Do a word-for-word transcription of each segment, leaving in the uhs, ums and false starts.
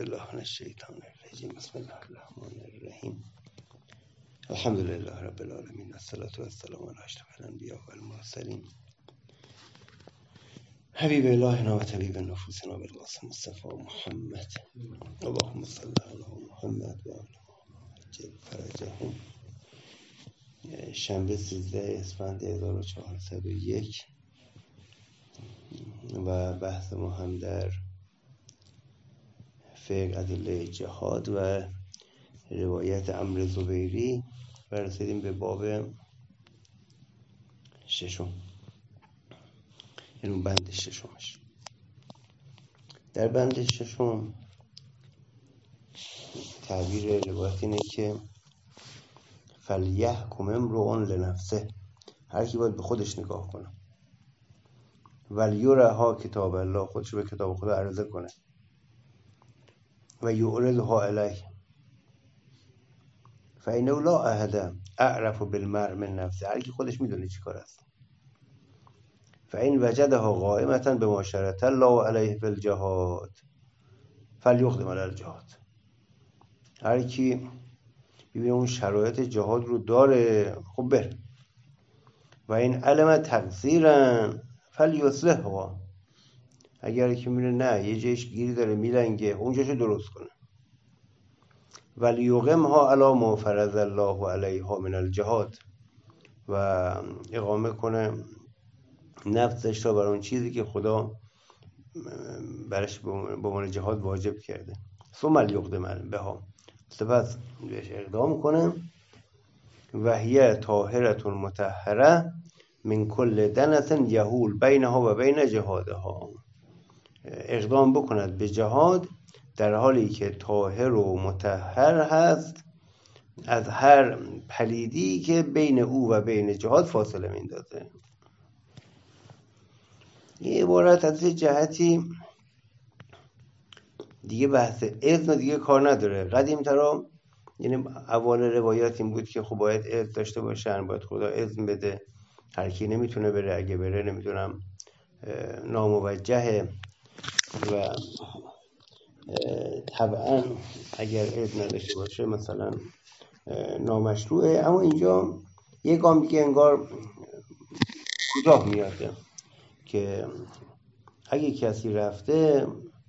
بالله من الشیطان الرجیم. بسم الله الرحمن الرحیم. الحمد لله رب العالمین، الصلاة والسلام علی اشرف الانبیاء والمرسلین، حبیب الهنا و طبیب نفوسنا بالقاسم مصطفی محمد. اللهم صل علی محمد و آل محمد جل فرجهم. شنبه سیزده اسفند هزار و چهارصد و یک و بحث ما هم در فقه ادله جهاد و روایت عمرو زبیری و رسیدیم به باب ششم، یعنی بند ششمش. در بند ششم تعبیر روایت اینه که فلیحکم امرؤ لنفسه، هر کی باید به خودش نگاه کنه، ولیرها کتاب الله، خودش به کتاب خدا عرضه کنه، و یعرضها علیه فانه لا احد اعرف بالمرء من نفسه، هر کی خودش میدونه چی کار است. فان وجدها قائمة بما شرط الله علیه فی الجهاد فلیقدم علی الجهاد، هر کی ببینه اون شرایط جهاد رو داره خب بر. و این علم تقصیرا فلیصلحها، اگر که میره نه یه جایش گیری داره میلنگه اونجاشو درست کنه. ولیقمها علی ما فرض الله علیها من الجهاد، و اقامه کنه نفسش را بر اون چیزی که خدا برش به عنوان جهاد واجب کرده. ثم لیقدم بها، سپس بهش اقدام کنه. و هی طاهرة مطهره من کل دنس یهول بینها و بین جهادها، اقدام بکند به جهاد در حالی که طاهر و مطهر هست از هر پلیدی که بین او و بین جهاد فاصله میندازه. یه عبارت از جهتی دیگه بحث اذن دیگه کار نداره. قدیم ترا یعنی اول روایات این بود که خب باید اذن داشته باشن، باید خدا اذن بده، هر کی نمیتونه بره، اگه بره نمیدونم ناموجهه و طبعا اگر اذن نداشته باشه مثلا نامشروعه. اما اینجا یک گام دیگه انگار کوتاه میاده که اگه کسی رفته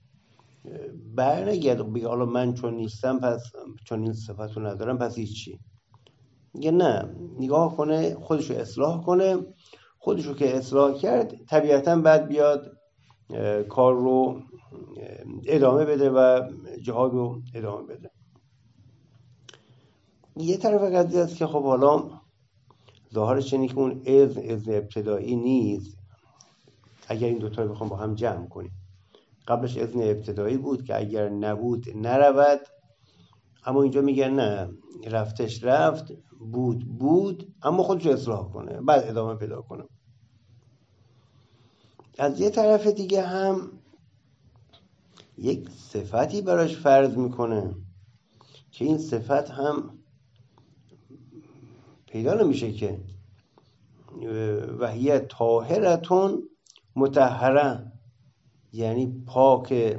برنگرد بگه حالا من چون نیستم پس چون این صفتو ندارم پس هیچی. میگه نه، نگاه کنه خودشو اصلاح کنه، خودشو که اصلاح کرد طبیعتا بعد بیاد کار رو ادامه بده و جهاد رو ادامه بده. یه طرف قضیه است که خب حالا ظاهرش اینه که اون اذن اذن ابتدایی نیست. اگر این دوتا رو بخوام با هم جمع کنیم، قبلش اذن ابتدایی بود که اگر نبود نرود، اما اینجا میگن نه، رفتش رفت، بود بود، اما خودشو اصلاح کنه بعد ادامه پیدا کنه. از یه طرف دیگه هم یک صفتی براش فرض میکنه که این صفت هم پیدا نمیشه که وهی طاهرتون مطهره، یعنی پاک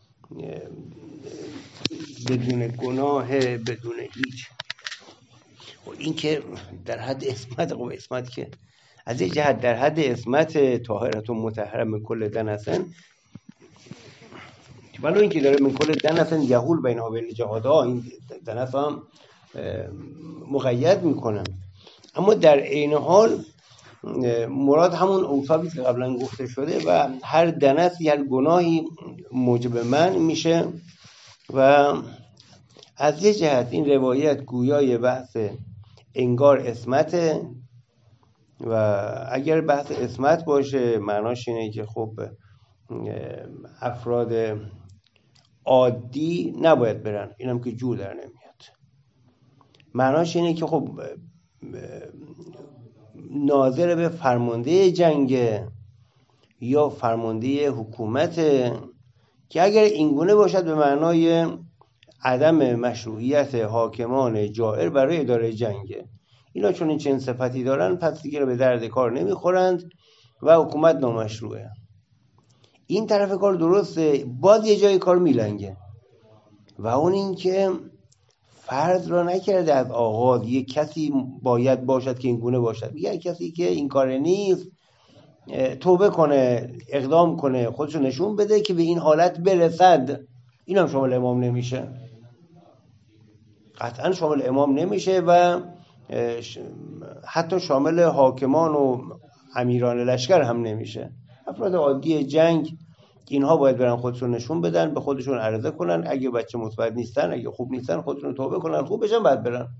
بدون گناه بدون هیچ. و این که در حد اسمت، خب اسمت که از این جهت در حد اسمت طاهرتون مطهره من کل دنسن، ولو این که داره من کل دنسن یهول بینها بین جهادها، این دنس هم مقید میکنن، اما در عین حال مراد همون اوصافی که قبلا گفته شده و هر دنسی هر گناهی موجب من میشه. و از یه جهت این روایت گویای بحث انگار اسمته، و اگر بحث اسمت باشه معناش اینه که خب افراد عادی نباید برن، اینم که جور در نمیاد. معناش اینه که خب ناظر به فرمانده جنگ یا فرمانده حکومت که اگر اینگونه باشد به معنای عدم مشروعیت حاکمان جائر برای اداره جنگ. اینا چون این چنین صفتی دارن پس دیگه به درد کار نمیخورند و حکومت نامشروعه. این طرف کار درسته، باز یه جای کار میلنگه. و اون این که فرض را نکرده از آغاز یک کسی باید باشد که این گونه باشد. میگه کسی که این کار نیست توبه کنه، اقدام کنه، خودشو نشون بده که به این حالت برسد. این هم شامل امام نمیشه، قطعا شامل امام نمیشه و حتی شامل حاکمان و امیران لشکر هم نمیشه. افراد عادی جنگ اینها باید برن خودشون نشون بدن، به خودشون عرضه کنن، اگه بچه مثبت نیستن، اگه خوب نیستن خودشون توبه کنن، خوب بشن بعد برن.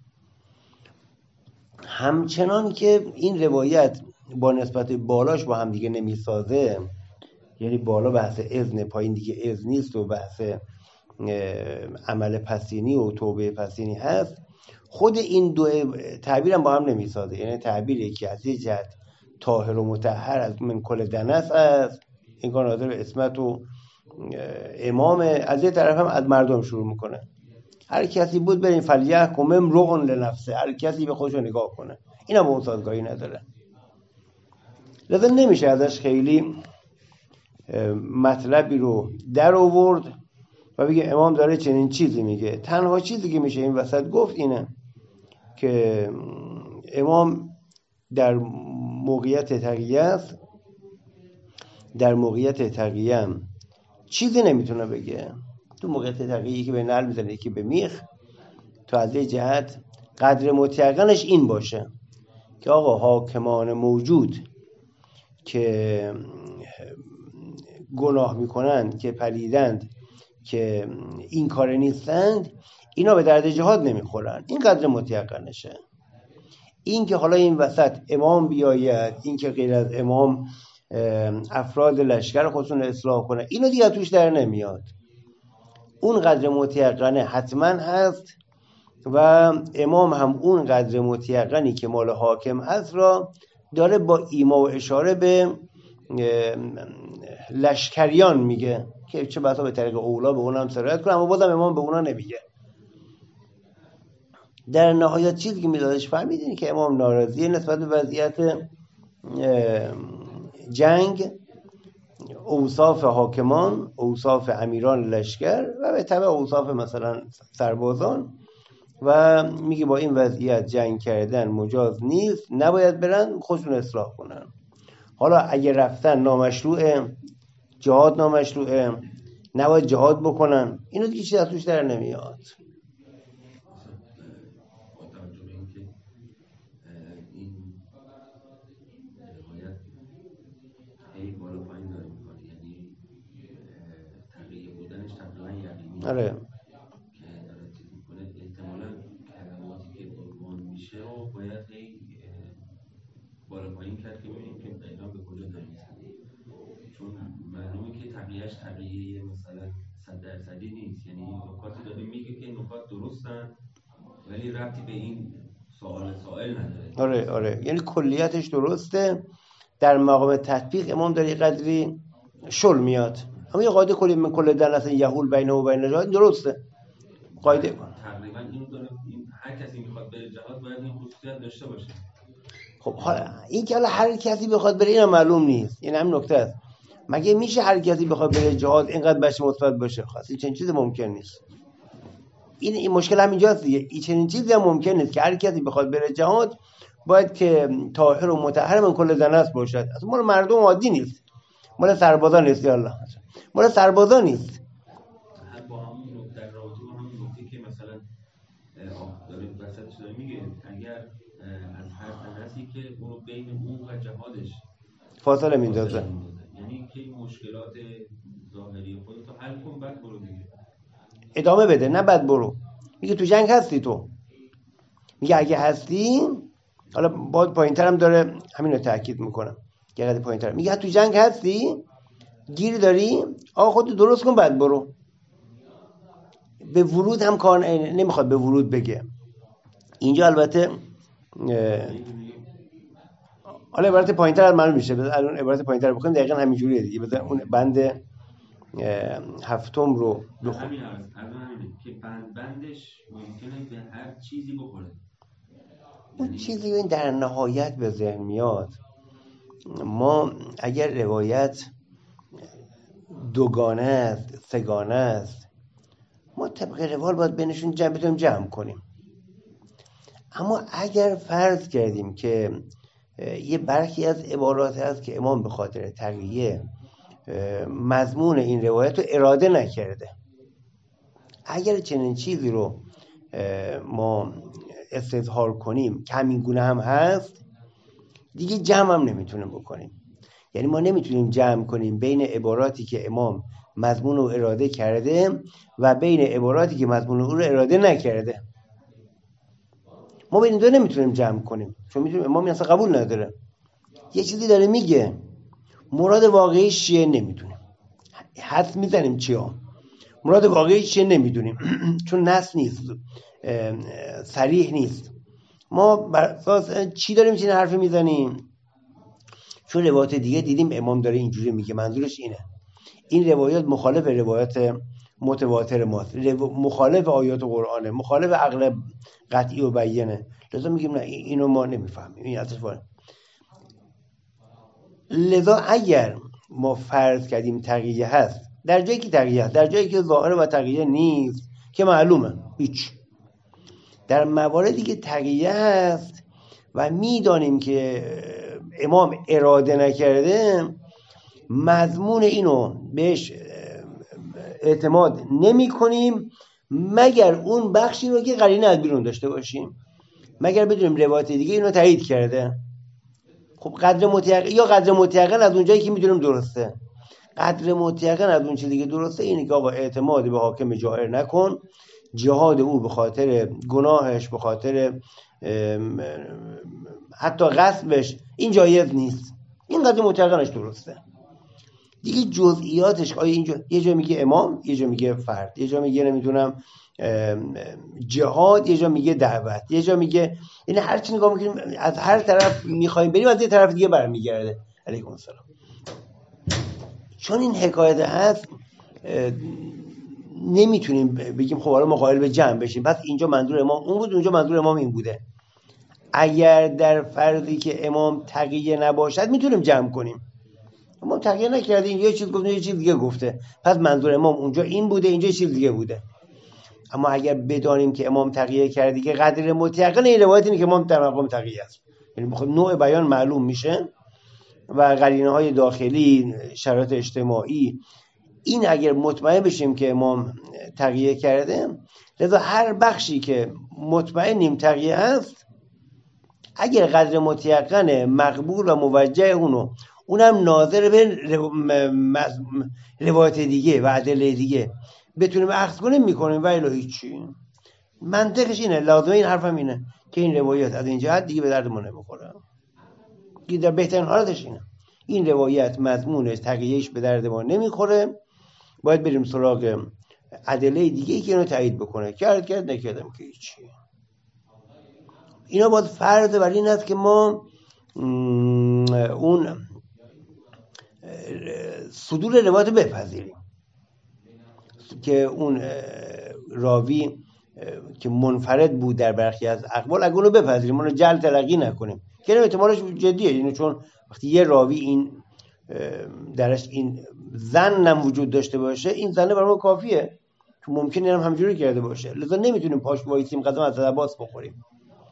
همچنان که این روایت با نسبت بالاش با هم دیگه نمیسازه، یعنی بالا بحث اذن، پایین دیگه اذن نیست و بحث عمل پسینی و توبه پسینی هست، خود این دو تعبیر هم با هم نمیسازه. یعنی تعبیری که از یه جهت طاهر و مطهر از من کل دنس است، این کار ناظر به اسمت و امام، از یه طرف هم از مردم شروع میکنه. هر کسی بود بریم فلیحکم امرؤ لنفسه، هر کسی به خودش نگاه کنه. این هم اون سازگاری نداره، لذا نمیشه ازش خیلی مطلبی رو در آورد و بگه امام داره چنین چیزی میگه. تنها چیزی که میشه این وسط گفت اینه که امام در موقعیت تقیه است، در موقعیت تقیه هم چیزی نمیتونه بگه. تو موقعیت تقیه یکی به نعل میزنه، یکی به میخ. تو از یه جهت قدر متیقنش این باشه که آقا حاکمان موجود که گناه میکنند، که پلیدند، که این کار نیستند، اینا به درد جهاد نمیخورن. این قدر متیقنشه. این که حالا این وسط امام بیاید، این که غیر از امام افراد لشکر خودشون اصلاح کنه، اینو دیگه توش در نمیاد. اون قدر متیقنه حتما هست و امام هم اون قدر متیقنی که مال حاکم هست را داره با ایما و اشاره به لشکریان میگه که چه بسا به طریق اولا به اونم سرایت کنه، اما بازم امام به اونا نمیگه. در نهایت چیزی که میدادش فهمیدین که امام ناراضیه نسبت به وضعیت جنگ، اوصاف حاکمان، اوصاف امیران لشکر و به تبع اوصاف مثلا سربازان، و میگه با این وضعیت جنگ کردن مجاز نیست، نباید برن، خودشون اصلاح کنن. حالا اگه رفتن نامشروعه، جهاد نامشروعه، نباید جهاد بکنن، اینو دیگه چیز از توش در نمیاد. آره که داره چیز میکنه، احتمالاً کلماتی که قربان میشه و باید هی بالا پایین کرد که ببینیم که دقیقاً به کجا نمیرسه، چون معلومه که تقیهش تقیه مثلا صد درصدی نیست. یعنی نکاتی داره میگه که نکات درستن ولی ربطی به این سوال سائل نداره. آره آره یعنی کلیتش درسته، در مقام تطبیق امام داره قدری شل میاد، اما یه قاعده کلی من کل در اصلا یهول بینه و بین جهاد درسته. قاعده تقریبا اینو داره، این هر کسی میخواد بره جهاد باید این خصوصیت داشته باشه. خب حالا این که هر کسی بخواد بره اینم معلوم نیست، این هم نکته است. مگه میشه هر کسی بخواد بره جهاد اینقدر بشه مثبت باشه؟ خاص این چنین چیزی ممکن نیست. این این مشکل همینجاست دیگه. این چنین چیزی هم ممکن نیست که هر کسی بخواد بره جهاد باید که طاهر و مطهر من کل زنس باشد. اصلا مال مردم عادی نیست، مال سربازان نیست. یا الله، مال سربازان نیست. با همون نکته در رابطه با همون نکته که مثلا داره وسطش داره میگه اگر از هر تنسی که اونو بین اون و جهادش فاصله میندازه، یعنی که این مشکلات ظاهری خودتو حل کن بعد برو دیگه، ادامه بده، نه بعد برو. میگه تو جنگ هستی، تو میگه اگه هستی، حالا باید پایینتر هم داره همین رو تأکید میکنم که قدر پایینتر میگه تو جنگ هستی، گیر داری، آقا خودتو درست کن بعد برو. به ورود هم کار نمیخواد به ورود بگه اینجا. البته حالا عبارت پایینتر معلوم میشه، بذار الان عبارت پایینتر بکنیم دقیقاً همینجوریه دیگه. بذار اون بند هفتم رو بخون. همین هست همین که بند بندش ممکنه به هر چیزی بخوره. اون چیزی این در نهایت به ذهن میاد، ما اگر روایت دوگانه است، سگانه است، ما طبق روال باید بینشون جمع بتونیم جمع کنیم. اما اگر فرض کردیم که یه برخی از عبارات هست که امام به خاطر تقیه مضمون این روایت رو اراده نکرده، اگر چنین چیزی رو ما استظهار کنیم که همین گونه هم هست، دیگه جمع هم نمیتونیم بکنیم. یعنی ما نمیتونیم جمع کنیم بین عباراتی که امام مضمون رو اراده کرده و بین عباراتی که مضمون رو اراده نکرده. ما بین دو نمیتونیم جمع کنیم، چون میتونیم امام اصلا قبول نداره، یه چیزی داره میگه، مراد واقعی چیه نمیدونیم، حد میزنیم چیه، مراد واقعی چیه نمیدونیم چون نص نیست، صریح نیست. ما بر اساس چی داریم چین حرفی میزنیم؟ چون روایات دیگه دیدیم امام داره اینجوری میگه، منظورش اینه. این روایات مخالف روایات متواتر ماست، مخالف آیات قرآنه، مخالف عقل قطعی و بیانه. لذا میگیم نه اینو ما نمیفهمیم، این ازش وارد. لذا اگر ما فرض کردیم تقیه هست، در جایی که تقیه هست، در جایی که ظاهر و تقیه نیست که معلومه هیچ. در مواردی که تقیه هست و میدانیم که امام اراده نکرده، مضمون اینو بهش اعتماد نمی کنیم مگر اون بخشی رو که قرینه از بیرون داشته باشیم، مگر بدونیم روایت دیگه اینو تایید کرده. خب قدر متیقن یا قدر متیقن از اونجایی که میدونیم درسته، قدر متیقن از اون چیزی که درسته اینه که آقا اعتماد به حاکم جائر نکن، جهاد او به خاطر گناهش، به خاطر حتی غصبش این جایز نیست، این قدر متیقنش درسته. دیگه جزئیاتش آیا اینجا یه جا میگه امام، یه جا میگه فرد، یه جا میگه نمیدونم جهاد، یه جا میگه دعوت، یه جا میگه، یعنی هر چی نگاه میکنیم از هر طرف میخوایم بریم از یه طرف دیگه برمیگرده. علیکم السلام. چون این حکایت هست نمیتونیم بگیم خب حالا ما قائل به جمع بشیم پس اینجا منظور امام اون بود، اونجا منظور امام این بوده. اگر در فرضی که امام تقیه نباشد میتونیم جمع کنیم. امام تقیه نکرده، این یه چیز گفته یه چیز دیگه گفته، پس منظور امام اونجا این بوده، اینجا یه چیز دیگه بوده. اما اگر بدانیم که امام تقیه کرده که قدر متیقن این روایت اینه که امام در مقام تقیه است، یعنی بخود نوع بیان معلوم میشه و قرینه های داخلی، شرایط اجتماعی، این اگر مطمئن بشیم که امام تقیه کرده، لذا هر بخشی که مطمئنیم تقیه است، اگر قدر متیقن مقبول و موجه اونو، اونم ناظر به روایت دیگه و ادله دیگه بتونیم اخذ کنیم میکنیم و الا هیچی. منطقش اینه، لازمه این حرفم اینه که این روایت از این جهت دیگه به درد ما نمیخوره. که در بهترین حالتش اینه، این روایت مضمونش تقیهش به درد ما نمیخوره، باید بریم سراغ ادله دیگه که اینو تایید بکنه. کرد کرد نکردم که هیچی. اینا باید فرض بر این است که ما اون صدور روایت رو بپذیریم که اون راوی که منفرد بود در برخی از اقوال اگه اونو بپذیریم، اونو جعل تلقی نکنیم که احتمالش جدیه. یعنی چون وقتی یه راوی این درش این ظن هم وجود داشته باشه، این ظن برای ما کافیه که ممکنه هم همجوری کرده باشه، لذا نمیتونیم پاش وایسیم قدم از عباس بخوریم.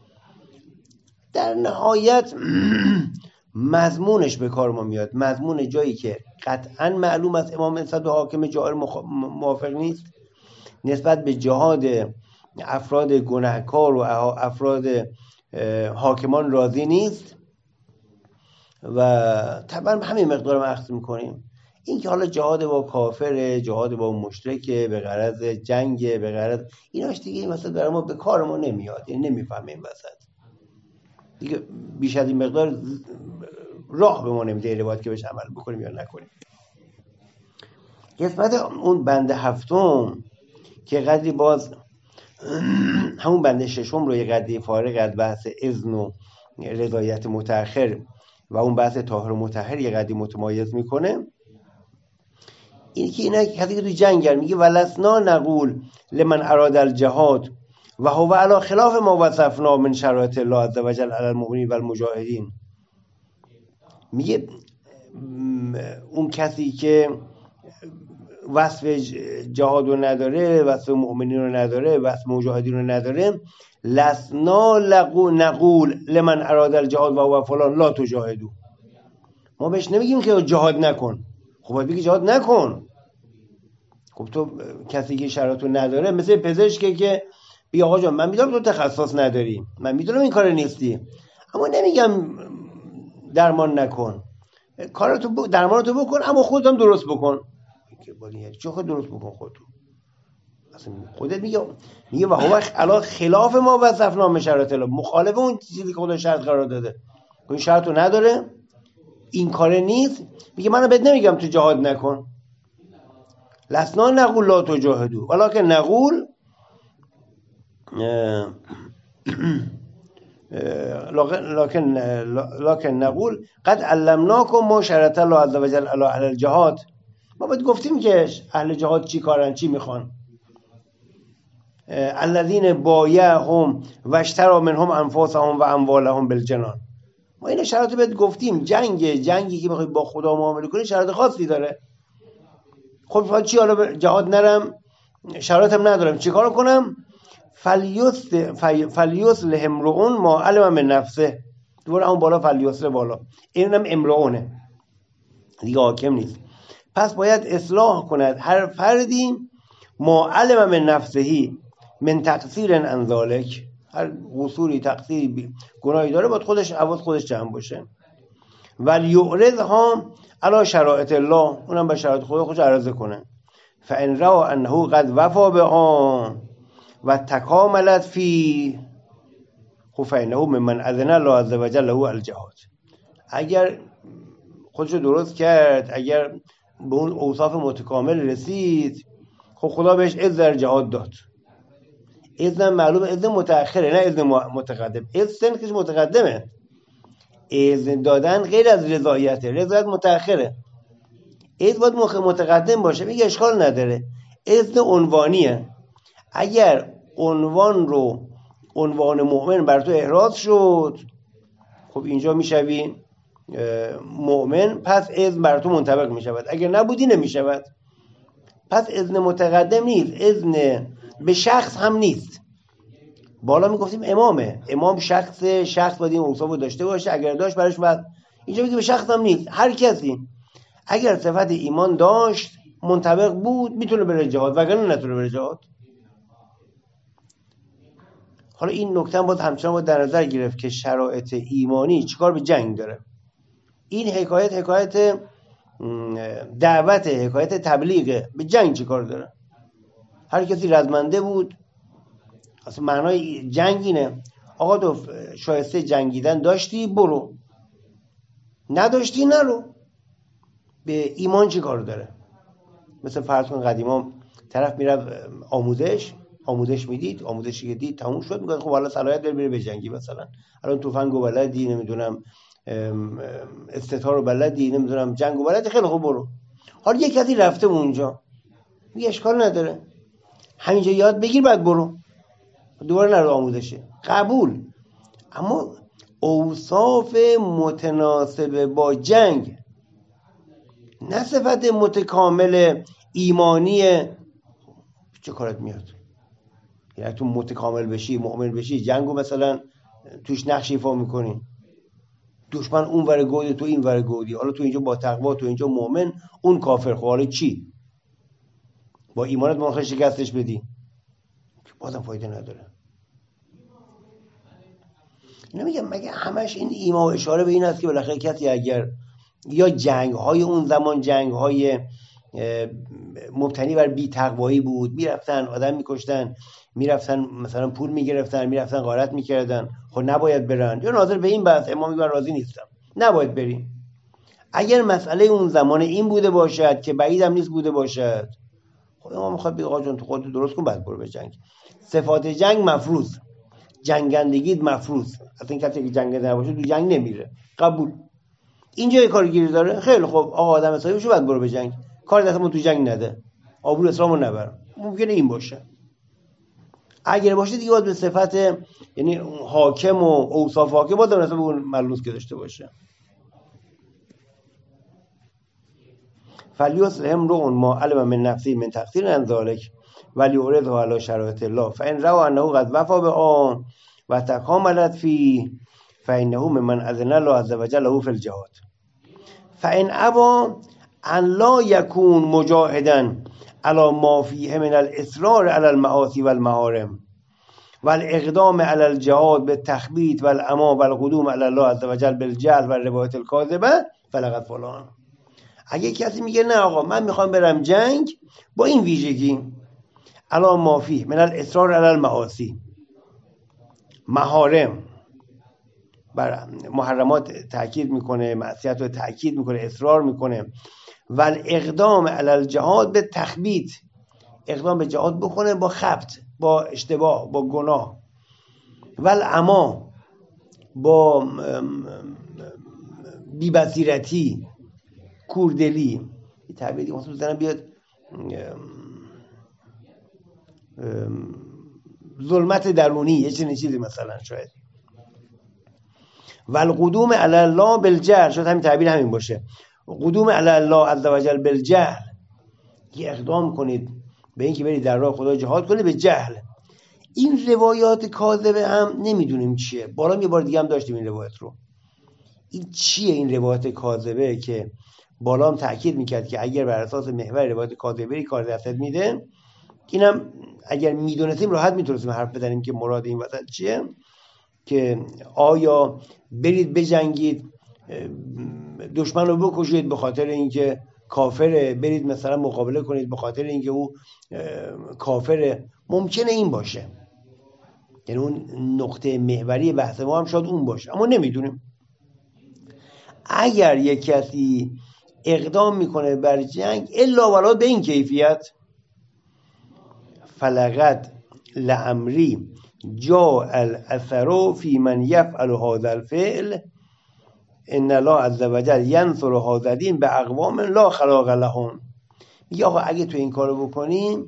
در نهایت مضمونش به کار ما میاد، مضمون جایی که قطعا معلوم است امام نسبت به حاکم جائر موافق نیست، نسبت به جهاد افراد گناهکار و افراد حاکمان راضی نیست و طبعا همین مقدار ما اخذ میکنیم. این که حالا جهاد با کافر، جهاد با مشرک به غرض جنگ، به غرض ایناش دیگه مثلا برای ما به کار ما نمیاد، یعنی نمیفهمیم وسط دیگه. بیش از این مقدار راه به ما نمیده روایت که بهش عمل بکنیم یا نکنیم. قسمت اون بند هفتم که قدری باز همون بند ششم رو یه قدری فارغ از بحث اذن و رضایت متأخر و اون بحث طاهر و مطهر یه قدری متمایز میکنه. این که اینا کسی که تو جنگ میگه ولسنا نقول لمن اراد الجهاد و هو علی خلاف ما وصفنا من شرایط الله عز وجل علی المؤمنین و المجاهدین. میگه اون کسی که وصف جهاد رو نداره، وصف مؤمنین رو نداره، وصف مجاهدین رو نداره، لسنا نقول لمن اراد الجهاد و هو فلان لا تجاهدوا. ما بهش نمیگیم که جهاد نکن. خب باید بگی جهاد نکن. خب تو کسی که شرایطو نداره، مثل پزشکی که بیا آقا جان من میدونم تو تخصص نداری، من میدونم این کار نیستی، اما نمیگم درمان نکن، کارتو درمانتو بکن اما خودت هم درست بکن. که باید چه خود درست بکن خودتو؟ اصلا خودت میگه میگه و هو علا خلاف ما وصفنا من شرایط الله، مخالف اون چیزی که خدا شرط قرار داده. این شرطو نداره، این کار نیست، میگه منو بهت نمیگم تو جهاد نکن. لسنا نقول لا تجاهدوا ولکن نقول لكن لكن نقول قد علمناكم ما شرط الله عز وجل على اهل الجهاد. ما باید گفتیم که اهل جهاد چی کارن، چی میخوان. الذين بايعهم واشتروا منهم انفسهم و اموالهم بالجنان. ما این شرط بهت گفتیم. جنگ جنگی که میخوای با خدا معامله کنی شرط خاصی داره. خب چی حالا جهاد نرم، شرایطم ندارم، چیکار کنم؟ فلیوس فلیوس لهمرون ما علم من نفسه. دوباره اون بالا فلیوس بالا، اینم امرونه دیگه، حاکم نیست. پس باید اصلاح کند هر فردی ما علم من نفسهی من تقصیر عن ذلک، هر قصوری تقصیری گناهی داره باید خودش حواس خودش جمع باشه. ولیعرضها علی شرایط الله، اونم به شرایط خدا خودش عرضه کنه. فان را انه قد وفا به آن و تکاملت فی خب فانه ممن اذن الله عز وجل له الجهاد. اگر خودشو درست کرد، اگر به اون اوصاف متکامل رسید، خب خدا بهش اذن در جهاد داد. اذن معلومه اذن متأخره، نه اذن متقدم. اذن که متقدمه، اذن دادن غیر از رضایته، رضایت متأخره. اذن باید متقدم باشه. میگه اشکال نداره، اذن عنوانیه. اگر عنوان رو عنوان مؤمن بر تو احراز شد، خب اینجا میشوی مؤمن، پس اذن بر تو منطبق میشود. اگر نبودی نمیشود. پس اذن متقدم نیست، اذن به شخص هم نیست. بالا میگفتیم امامه، امام شخص شخص باید این اوصافو داشته باشه، اگر داشت برش بعد. اینجا میگه به شخص هم نیست، هر کسی اگر صفت ایمان داشت منطبق بود میتونه بره جهاد، وگرنه نتونه بره جهاد. حالا این نکته باید همچنان باید در نظر گرفت که شرایط ایمانی چیکار به جنگ داره. این حکایت حکایت دعوت، حکایت تبلیغه. به جنگ چیکار داره؟ هر کسی رزمنده بود. اصلا معنای جنگ اینه آقا تو شایسته جنگیدن داشتی برو، نداشتی نرو. به ایمان چیکار داره؟ مثل فرض کن قدیما طرف میره آموزش آموزش میدید، آموزشی که دید تموم شد، میگه خب حالا صلاحیت داره بره به جنگی. مثلا الان تفنگو بلدی، نمیدونم استتار رو بلدی، نمیدونم جنگو بلدی، خیلی خوب برو. حالا یک کسی رفته اونجا، میگه اشکال نداره همینجا یاد بگیر بعد برو، دوباره نرو آموزشه. قبول. اما اوصاف متناسب با جنگ، نه صفت متکامل ایمانی، چه کارت میاد؟ یعنی تو متکامل بشی، مؤمن بشی، جنگو مثلا توش نقش ایفا میکنی، دشمن اون ور گودی تو این ور گودی، حالا تو اینجا با تقوا، تو اینجا مؤمن، اون کافر. خب حالا چی؟ با ایمانت ممکن شکستش بدی، بازم فایده نداره. نمیگم مگه همش این ایما و اشاره به این است که بالاخره کسی اگر یا جنگ های اون زمان جنگ های مبتنی بر بی تقوایی بود، میرفتن آدم میکشتن، میرفتن مثلا پول میگرفتن، میرفتن غارت میکردن، خب نباید برن. یا ناظر به این بحث امام میگه راضی نیستم، نباید بریم. اگر مسئله اون زمان این بوده باشد که بعیدم نیست بوده باشد، خب امام میخواد بگه آقا جون تو خودت درست کن بعد برو به جنگ. صفات جنگ مفروض، جنگندگی مفروض. اصلا کسی که جنگ نباشه تو جنگ نمیره. قبول. اینجا یه کارگیری داره، خیلی خوب آقا آدم حسابی شو بعد برو به جنگ. کار دستمون تو جنگ نده، آبرو اسلامو نبر. ممکنه این باشه. اگر باشه دیگه باید به صفت یعنی حاکم و اوصاف حاکم باید در نسبت اون ملموس که داشته باشه. فلیصلح امرؤ ما علم من نفسه من تقصیر عن ذلک ولیعرضه علی شرایط الله فان رأوا انه قد وفى بآن و تکاملت فیه فانه ممن اذن الله عز وجل له فی الجهاد فان ابى ان لا یکون مجاهدا على ما فیه من الاصرار علی المعاصی والمحارم والاقدام على الجهاد بالتخبیط والعما والقدوم علی الله عز وجل بالجهل والروایات الکاذبه فلقد فلان. اگه کسی میگه نه آقا من میخوام برم جنگ با این ویژگی علی ما فیه من الاصرار علی المعاصی، محارم، بر محرمات تاکید میکنه، معصیت رو تاکید میکنه، اصرار میکنه، و اقدام علی الجهاد به تخبیط، اقدام به جهاد بکنه با خبط، با اشتباه، با گناه، و العما، با بی‌بصیرتی، کوردلی. این تعبیری مثلا بزنم بیاد ظلمت درونی، یه چنین چیزی مثلا شاید. و القدوم علی الله بالجهل، شاید همین تعبیر همین باشه، قدوم علی الله عز وجل بالجهل، یه اقدام کنید به اینکه برید در راه خدا جهاد کنید به جهل. این روایات کاذبه هم نمیدونیم چیه، بالا یه بار دیگه هم داشتیم این روایت رو. این چیه این روایات کاذبه که بالا هم تأکید میکرد که اگر بر اساس محور روایات کاذبه کار دست میده، اینم اگر میدونستیم راحت میتونستیم حرف بزنیم که مراد این وسط چیه، که آیا برید بجنگید دشمن رو بکشید به خاطر اینکه کافره، برید مثلا مقابله کنید به خاطر اینکه او کافره. ممکنه این باشه، یعنی اون نقطه محوری بحث ما هم شاید اون باشه، اما نمیدونیم. اگر یک کسی اقدام میکنه بر جنگ الا ولا به این کیفیت، فلقد لعمری جاء الاثر فی من یفعل هذا الفعل ان الله عز وجل ینصر هذا الدین باقوام لا خلاق لهم. میگه آقا اگه تو این کارو بکنیم،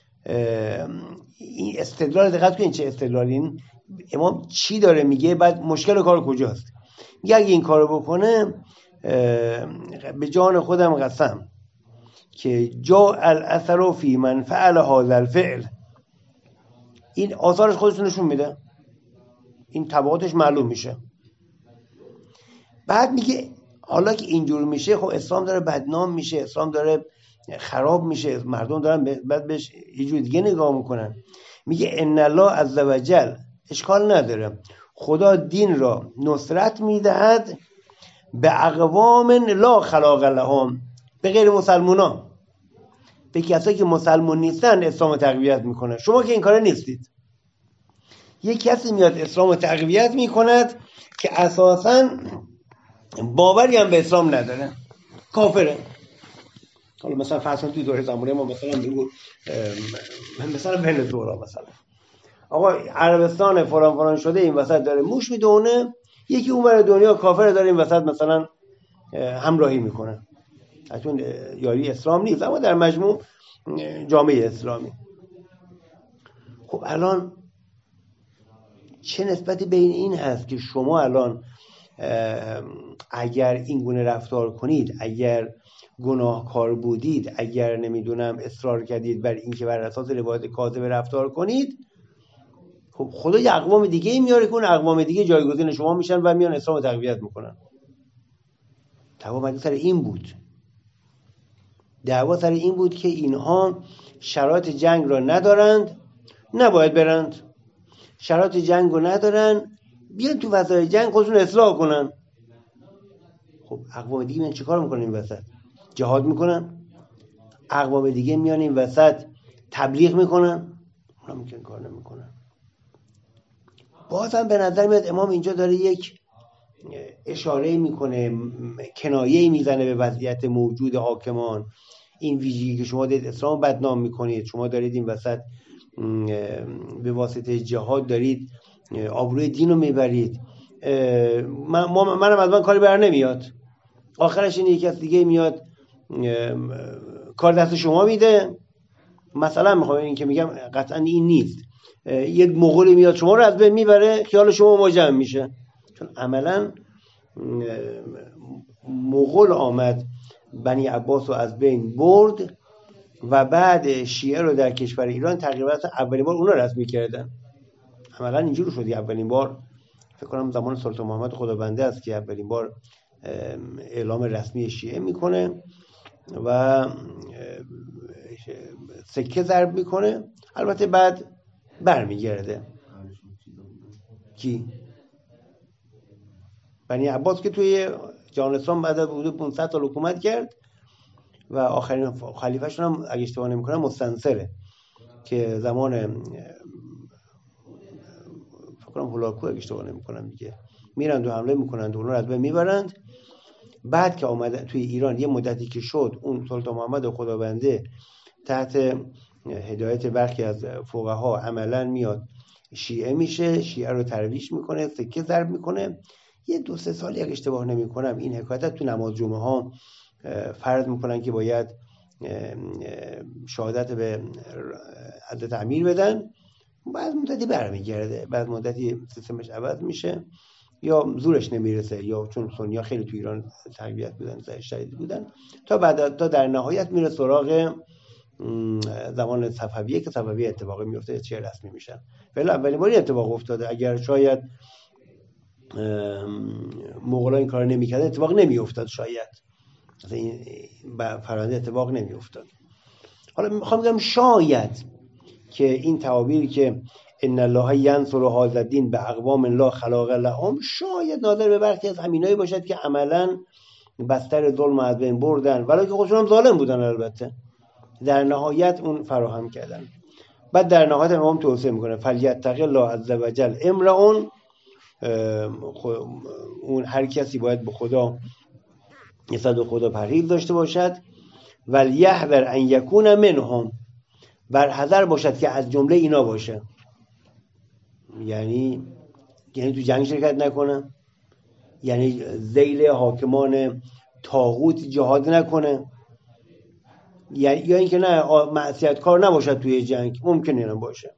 این استدلال، دقت کنین چه استدلالی، این امام چی داره میگه، بعد مشکل کار کجاست. میگه اگه این کارو بکنه به جان خودم قسم که جاء الاثر فی من فعل هذا الفعل، این آثارش خودشون نشون میده، این تبعاتش معلوم میشه. بعد میگه حالا که اینجور میشه، خب اسلام داره بدنام میشه، اسلام داره خراب میشه، مردم دارن بعد بهش یه جور دیگه نگاه میکنن. میگه ان الله عز وجل، اشکال نداره، خدا دین را نصرت میدهد به اقوام لا خلاق لهم، به غیر مسلمونا، به کسایی که مسلمون نیستن اسلام تقویت میکنه. شما که این کاره نیستید. یک کسی میاد اسلام رو تقویت میکند که اساساً باوری هم به اسلام نداره، کافره. حالا مثلا فرض کنید توی دوره زمانه ما مثلا بگو مثلا ونزوئلا، مثلا آقا عربستان فلان فلان شده این وسط داره موش میدونه، یکی اونور دنیا کافر داره این وسط مثلا همراهی میکنه، چون یاری اسلام نیست اما در مجموع جامعه اسلامی. خب الان چه نسبتی بین این هست که شما الان اگر این گونه رفتار کنید، اگر گناهکار بودید، اگر نمیدونم اصرار کردید بر این که بر اساس روایت کاذب رفتار کنید، خب خدا یه اقوام دیگه میاره که اون اقوام دیگه جایگزین شما میشن و میان اسلام رو تقویت میکنن. دعوا سر این بود، دعوا سر این بود که اینها شرایط جنگ را ندارند، نباید برند، شرایط جنگ رو ندارن، بیان تو فضای جنگ خودشون اصلاح کنن. خب اقوام دیگه میان چیکار میکنن این وسط؟ جهاد میکنن. اقوام دیگه میان این وسط تبلیغ میکنن، اونا میگن کار نمیکنن. بازم به نظر میاد امام اینجا داره یک اشاره میکنه، کنایه میزنه به وضعیت موجود حاکمان، این ویژگی که شما دارید اسلام بدنام میکنید، شما دارید این وسط به واسطه جهاد دارید آبروی دین رو میبرید. من منم از من کاری بر نمیاد، آخرش این یکی از دیگه میاد کار دست شما میده. مثلا میخوام این که میگم قطعا این نیست، یک مغولی میاد شما رو از بین میبره، خیال شما مجمع میشه، چون عملا مغول آمد بنی عباس رو از بین برد و بعد شیعه رو در کشور ایران تقریبا اولین بار اونا رسمی کردن. عملا اینجوری شد اولین بار، فکر کنم زمان سلطان محمد خدابنده است که اولین بار اعلام رسمی شیعه میکنه و سکه ضرب میکنه. البته بعد برمیگرده. کی؟ بنی عباس که توی جهان اسلام بعد از حدود پانصد سال حکومت کرد و آخرین خلیفه‌شون هم اگه اشتباه نمی‌کنم مستنصره که زمان فکر کنم هولاکو اگه اشتباه نمی‌کنم دیگه میرن و حمله میکنند و اون رو از بین میبرند. بعد که آمد توی ایران یه مدتی که شد، اون سلطان محمد خدابنده تحت هدایت برخی از فقها عملا میاد شیعه میشه، شیعه رو ترویج میکنه، سکه ضرب میکنه. یه دو سه سالی اگه اشتباه نمیکنم این حکایت تو نماز جمعه ها فرض میکنن که باید شهادت به حضرت امیر بدن. بعد مدتی برمیگرده، بعد مدتی سیستمش عوض میشه یا زورش نمیرسه یا چون سنی‌ها خیلی تو ایران تربیت بودن، شدید بودن، تا بعد تا در نهایت میره سراغ زمان صفویه که صفویه اتفاقی میفته، چه رسمی میشن. ولی اولین بار اتفاق افتاده. اگر شاید مغول‌ها این کارو نمی‌کردن اتفاق نمی‌افتاد، شاید مثلا این فرآیند اتفاق نمی‌افتاد. حالا میخوام بگم شاید که این تعابیری که ان الله ینصر هذا الدین باقوام لا خلاق لهم شاید ناظر به برخی از همینایی باشد که عملاً بستر ظلم از بین بردن، ولی که خودشون هم ظالم بودن، البته در نهایت اون فراهم کردن. بعد در نهایت امام توصیه میکنه فلیتق الله عز وجل امرؤ، اون هر کسی باید به خدا نسبت به خدا پرهیز داشته باشد. ولیحذر ان یکون منهم، بر حذر باشد که از جمله اینا باشه. یعنی یعنی تو جنگ شرکت نکنه، یعنی ذیل حاکمان طاغوت جهاد نکنه، یا یا اینکه نه معصیت کار نباشد توی جنگ، ممکنه اینم باشه.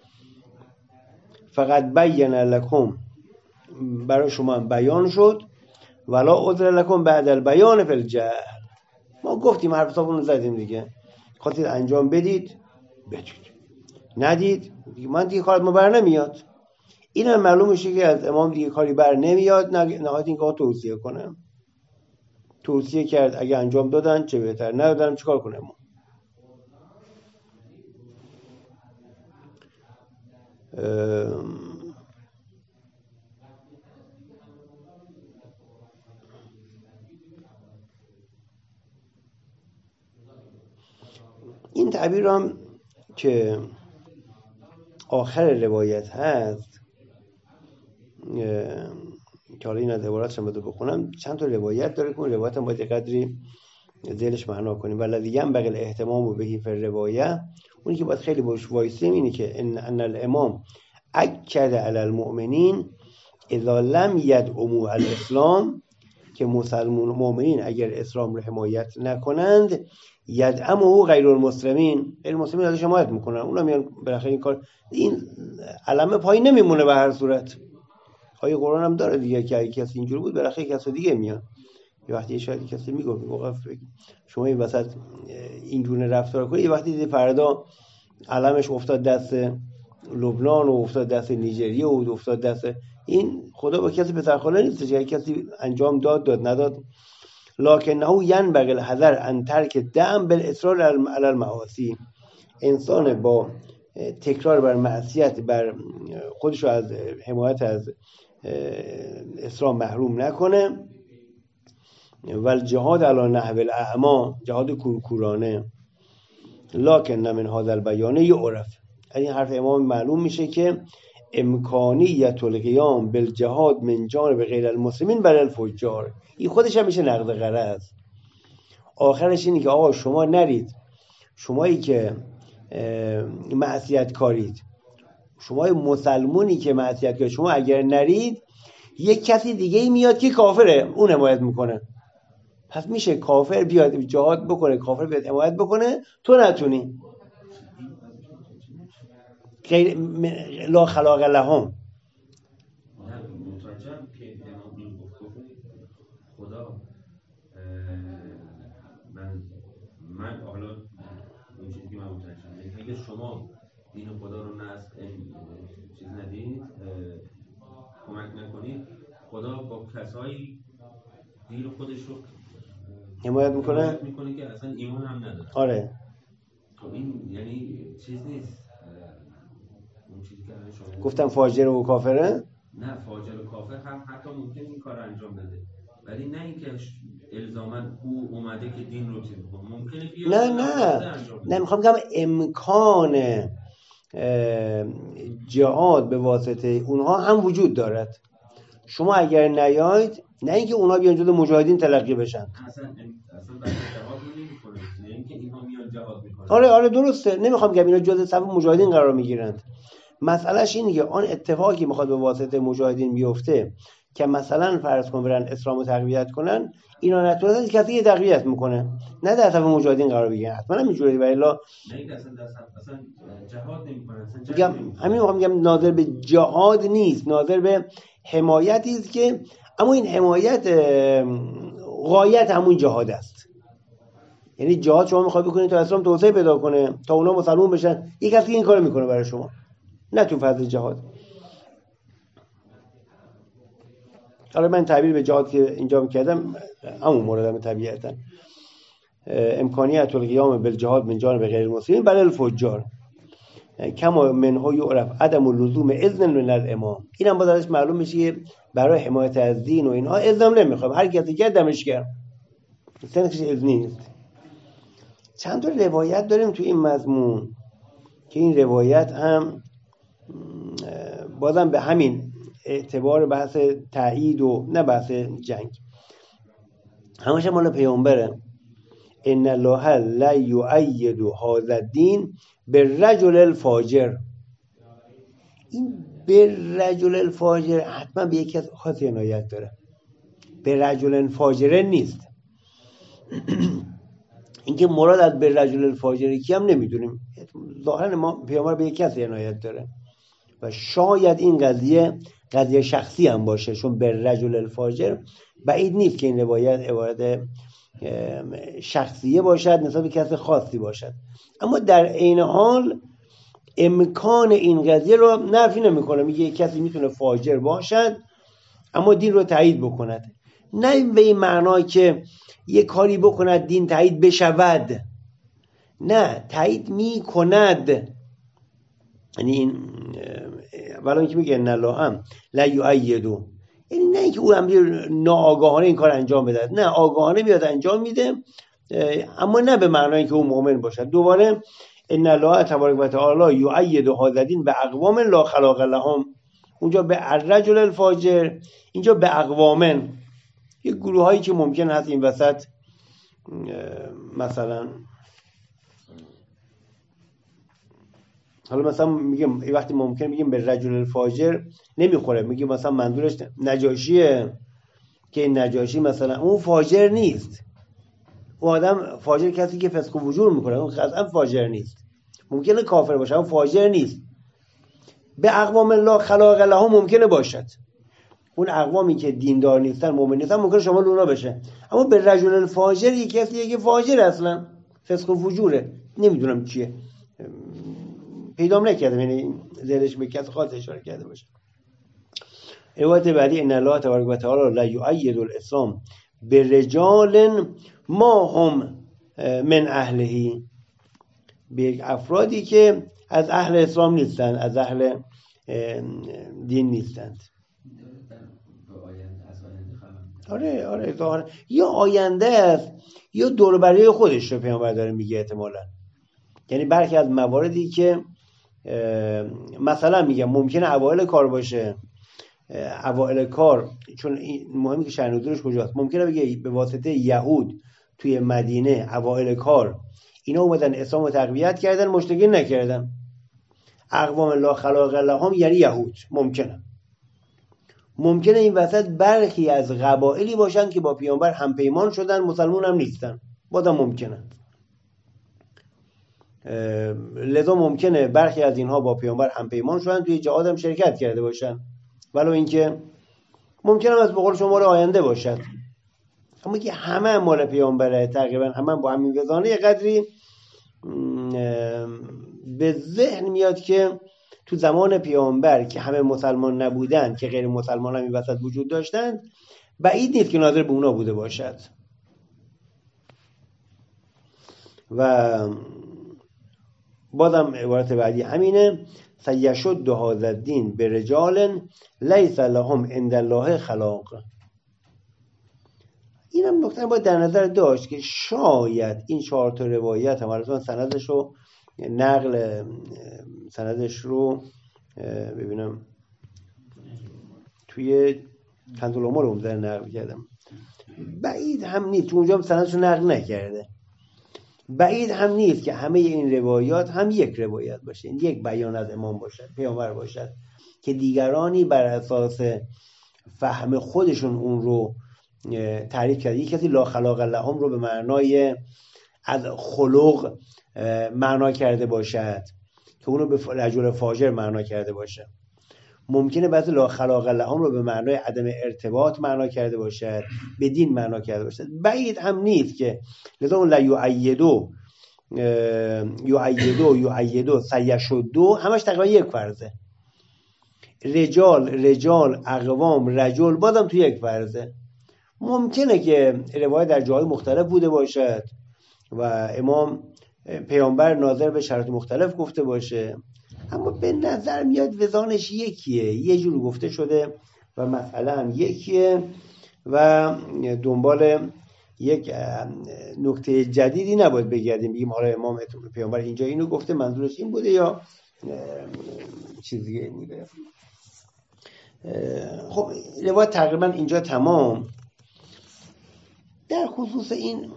فقط بین لکم، برای شما بیان شد، ولا عذر لکم بعد البیان فی الجهل. ما گفتیم حرف صاحبونو زدیم دیگه، خواستید انجام بدید بدید، ندید دیگه من دیگه کارت ما بر نمیاد. اینم معلوم میشه که از امام دیگه کاری بر نمیاد، نهایت این کار توصیه کنه. توصیه کرد، اگه انجام دادن چه بهتر، ندادن چیکار کنه ما؟ این تعبیر هم که آخر روایت هست که حالا این از عبارتش هم بده بخونم، چند تا روایت داره که اون روایت هم باید قدری ذیلش معنا کنیم. ولذی ینبغی الاهتمام بهی فی الروایه، اونی که باید خیلی باش وایسیم اینه که ان ان الامام اکد علی المؤمنین اذا لم یدعموا الاسلام، که مسلمان مؤمنین اگر اسلام رو حمایت نکنند یدعمه غیر المسلمین، غیر المسلمین ازش حمایت میکنن، اونا میان بالاخره این کار، این علامه پایین نمیمونه به هر صورت. آیه قرآن هم داره دیگه که اگه کسی اینجوری بود بالاخره کسی دیگه میان. یه وقتی شاید کسی میگه وقف شما این وسط اینجوری رفتار کنید، یه وقتی دیدی فردا علمش افتاد دست لبنان و افتاد دست نیجریه و افتاد دست این، خدا با کسی پسرخاله نیستش، اگه کسی انجام داد داد نداد. لکنه ینبغی الحذر ان ترک دم بالاصرار علی المعاصی، انسان با تکرار بر معصیت بر خودش رو از حمایت از اسلام محروم نکنه. ول جهاد علی نحو الاعما، جهاد کورکورانه. لکن من هذا البیان یعرف، این حرف امام معلوم میشه که امکانیت القیام بالجهاد من جانب غیر المسلمین بر الفجار، این خودش هم میشه نقد غرض. آخرش اینه که آقا شما نرید، شمایی که معصیت کارید، شما مسلمونی که معصیت کارید، شما اگر نرید یک کسی دیگه میاد که کافره اون حمایت میکنه. پس میشه کافر بیاد جهاد بکنه، کافر بیاد حمایت بکنه، تو نتونی. غیر لا خلاق لهم. متوجهم که امام این گفت خدا چیز ندید، کمک نکنید، خدا با کسایی دین خودش رو حمایت میکنه حمایت میکنه که اصلا ایمان هم نداره. آره خب این یعنی چیز نیست اون چیزی که شما گفتم فاجر و کافره؟ نه، فاجر و کافر هم حتی ممکن این کار انجام بده، ولی نه اینکه الزاما او اومده که دین رو چیز کنه. ممکنه بیاد نه نه نه میخوام بگم امکان جهاد به واسطه اونها هم وجود دارد. شما اگر نیاید، نه اینکه اونها بیان جزو مجاهدین تلقی بشن، اصلا اصلا برای جهاد نمیکنه، نه اینکه اینها میان جهاد میکنن. آره آره درسته، نمیخوام بگم اینا جزو صف مجاهدین قرار میگیرند. مسئلهش اینه که آن اتفاقی میخواد به واسطه مجاهدین بیفته که مثلا فرض کن برن اسلامو تقویت کنن، اینا نتونن کسی که تقویت میکنه، نه در صف مجاهدین قرار بگیرن. حتما همینجوریه، ولی الا نه این اصلا در صف اصلا جهاد نمیکنن. میگم همین میخوام بگم ناظر به جهاد نیست، ناظر به حمایتی است که اما این حمایت غایت همون جهاد است. یعنی جهاد شما میخواد بکنید تا اسلام توسعه پیدا کنه، تا اونا مسلمان بشن، یک کسی این کارو میکنه برای شما، نه تو فضل جهاد. حالا من تعبیر به جهاد که اینجا میکردم همون موردم طبیعتا امکانیت القیام بالجهاد من جانب غیر المسلمین بل الفجار کما منها یعرف عدم اللزوم اذن من الامام. اینم باز ازش معلوم میشه برای حمایت از دین و اینها اذن نمیخوام، هر کسی که دمش گرم، سنش اذنی نیست. چند تا روایت داریم تو این مضمون که این روایت هم بازم به همین اعتبار بحث تایید و نه بحث جنگ، همش مال پیامبره. ان الله لا یؤید هذا الدین بالرجل الفاجر. این بالرجل الفاجر حتما به یکی از خاص عنایت داره، به رجل فاجر نیست. اینکه مراد از بالرجل الفاجر کی هم نمیدونیم، ظاهرا ما پیامبر به یکی از عنایت داره و شاید این قضیه قضیه شخصی هم باشه، چون بالرجل الفاجر بعید نیست که این روایت عبارت شخصیه باشد، نسبت به کسی خاصی باشد. اما در عین حال امکان این قضیه رو نفی نمیکنه، میگه کسی میتونه فاجر باشد اما دین رو تایید بکند، نه به این معنا که یه کاری بکند دین تایید بشود، نه تایید میکند. یعنی این ولی اینکه میگه ان الله هم لا یؤیدو، یعنی نه اینکه او امر ناآگاهانه این کار انجام بده، نه آگاهانه میاد انجام میده، اما نه به معنای که او مؤمن باشد. دوباره ان الله تبارک و تعالی یؤید هذا الدین باقوام لا خلاق لهم، اونجا به الرجل الفاجر، اینجا به اقوامن، یه گروه هایی که ممکن هست این وسط مثلا حالا مثلا میگم این وقتی ممکن میگیم به رجل الفاجر نمیخوره، میگیم مثلا منظورش نجاشیه که این نجاشی مثلا اون فاجر نیست، اون آدم فاجر کسی که فسق و فجور میکنه اون قطعا فاجر نیست، ممکنه کافر باشه اون فاجر نیست. به اقوام الله خلاق لهم ممکنه باشد، اون اقوامی که دیندار نیستن مؤمن نیستن ممکنه شامل اونا بشه، اما به رجل الفاجر یک کسی که فاجر اصلا فسق و فجوره، نمیدونم چیه، پیدام نکردم یعنی ذهنش به کسی خاص اشاره کرده باشه. روایت بعدی ان الله تبارک و تعالی لا یؤید الاسلام برجال ما هم من اهلهی، به افرادی که از اهل اسلام نیستند، از اهل دین نیستند. آره آره ظاهرا یا آینده است یا دور برای خودش رو پیامبر داره میگه احتمالاً، یعنی برخی از مواردی که مثلا میگم ممکنه اوایل کار باشه، اوایل کار چون مهمی که شأن نزولش کجاست، ممکنه بگه به واسطه یهود توی مدینه اوایل کار اینا اومدن اسلام رو تقویت کردن، مشرکین نکردن، اقوام الله خلاق لهم یعنی یهود. ممکنه ممکنه این وسط برخی از قبایلی باشن که با پیامبر هم پیمان شدن مسلمان هم نیستن، بازم ممکنه. لذا ممکنه برخی از اینها با پیامبر هم پیمان شدن، توی جهاد هم شرکت کرده باشن، ولو اینکه ممکنه از بقول شما آینده باشد، اما که همه مال پیامبره تقریبا همه با همین وزانه یه قدری به ذهن میاد که تو زمان پیامبر که همه مسلمان نبودن که غیر مسلمان هم این وسط وجود داشتند، بعید نیست که ناظر به اونا بوده باشد. و بازم عبارت بعدی همینه، سیشد هذا الدین برجال لیس لهم عند الله خلاق. اینم نکته باید در نظر داشت که شاید این چهار تا روایت هم البته سندش رو نقل سندش رو ببینم توی کنز العمر رو در نقل کردم، بعید هم نیست، تو اونجا سندش رو نقل نکرده، بعید هم نیست که همه این روایات هم یک روایت باشه، یک بیان از امام باشد، پیامبر باشد، که دیگرانی بر اساس فهم خودشون اون رو تعریف کرده. یک کسی لا خلاق لهم رو به معنای از خلق معنا کرده باشد که اونو به رجل فاجر معنا کرده باشه. ممکنه بعضی لا خلاق لهم رو به معنای عدم ارتباط معنا کرده باشد، به دین معنا کرده باشد. بعید هم نیست که لذا اون لا یعیدو یعیدو یعیدو سیشدو همش تقریبا یک فرضه. رجال رجال اقوام رجل بازم تو یک فرضه. ممکنه که روایت در جاهای مختلف بوده باشد و امام پیامبر ناظر به شرایط مختلف گفته باشه، اما به نظر میاد وزانش یکیه، یه جور گفته شده و مسئله هم یکیه و دنبال یک نکته جدیدی نباید بگردیم بگیم حالا امام پیامبر اینجا اینو گفته منظورش این بوده یا چیز دیگه بوده. خب روایت تقریبا اینجا تمام. در خصوص این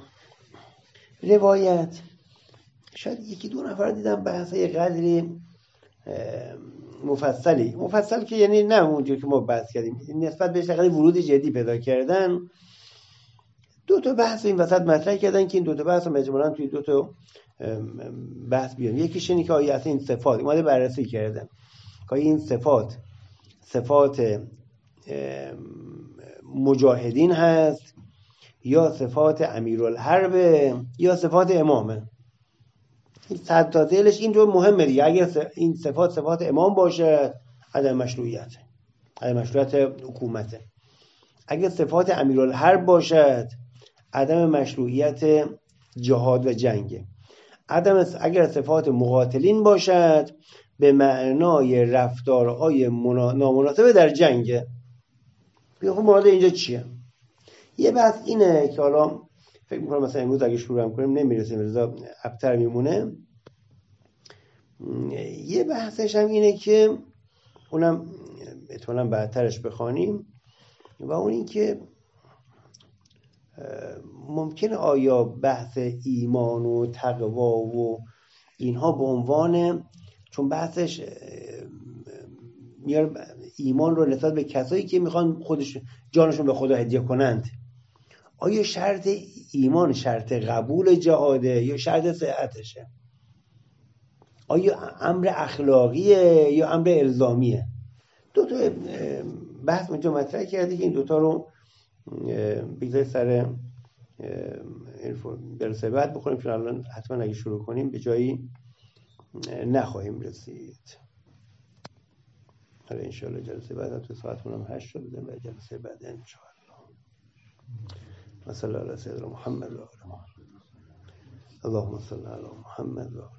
روایت شاید یکی دو نفر دیدم بحث یه قدری مفصلی مفصل که یعنی نه اونجور که ما بحث کردیم، نسبت بهش قدری ورود جدی پیدا کردن. دو تا بحث این وسط مطرح کردن که این دو تا بحث رو مجموعاً توی دو تا بحث بیان. یکیش اینه که آیا اصلا این صفات اومده بررسی کردن که این صفات صفات مجاهدین هست یا صفات امیرالحرب یا صفات امامه. صد تا دلش این رو مهمه دیگه. اگر این صفات صفات امام باشه عدم مشروعیت عدم مشروعیت حکومته. اگر صفات امیرالحرب باشد عدم مشروعیت جهاد و جنگ. عدم اگر صفات مقاتلین باشد به معنای رفتارهای منا... نامناسب در جنگ. خب مراد اینجا چیه؟ یه بحث اینه که حالا فکر میکنم مثلا امروز اگه شروع هم کنیم نمیرسیم، رضا ابتر میمونه. یه بحثش هم اینه که اونم احتمالاً بعدترش بخوانیم و اون این که ممکنه آیا بحث ایمان و تقوا و اینها به عنوان، چون بحثش میاره ایمان رو نسبت به کسایی که میخوان خودش جانشون به خدا هدیه کنند، آیا شرط ایمان شرط قبول جهاده یا شرط صحتشه؟ آیا امر اخلاقیه یا امر الزامیه؟ دو تا بحث اونجا مطرح کرده که این دوتا رو بگذارید سر جلسه بعد بخونیم، چون الان حتما اگه شروع کنیم به جایی نخواهیم رسید. حالا انشاءالله جلسه بعد تو ساعتمون هم هشت شد بودیم و جلسه بعد انشاءالله. و صلی الله علی سیدنا محمد و آله محمد. اللهم صل علی محمد و آله